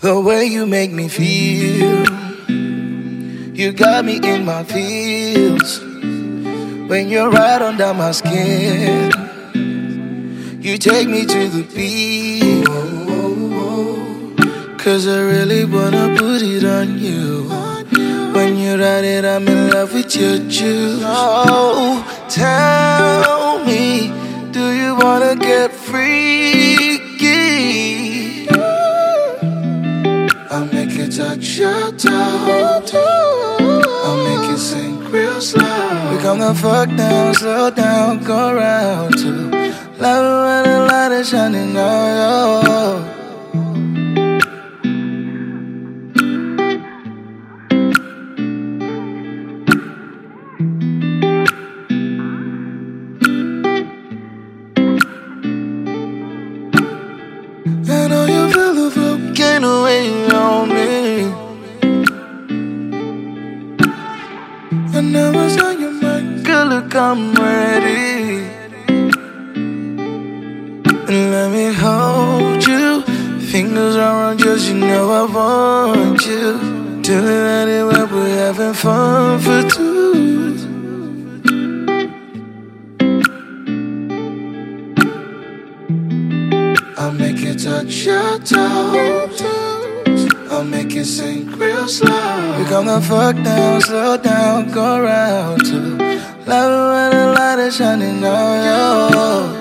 The way you make me feel, you got me in my feels. When you're right under my skin, you take me to the beat. Cause I really wanna put it on you. When you ride it, I'm in love with your juice. Oh, tell me, do you wanna get freaky? I'll make you touch your toe. I'll make you sing real slow. We come the fuck down, slow down, go round two. Love it when the light is shining on you. I know you feel the volcano weighing on me. I know it's on your mind, girl, look, I'm ready. And let me hold you, fingers around yours, you know I want you. Doing anywhere, we're having fun for two. I'll make you touch your toes. I'll make you sing real slow. We come the fuck down, slow down, go round two. Love it when the light is shining on you.